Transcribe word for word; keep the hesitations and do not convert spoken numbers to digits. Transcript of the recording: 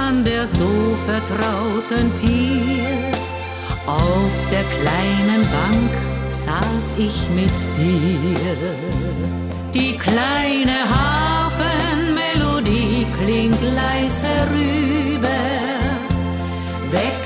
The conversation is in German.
an der so vertrauten Pier. Auf der kleinen Bank saß ich mit dir. Die kleine Hafenmelodie klingt leis herüber, weg